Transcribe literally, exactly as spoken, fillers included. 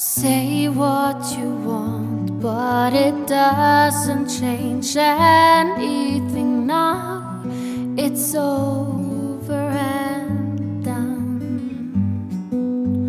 Say what you want, but it doesn't change anything now. It's over.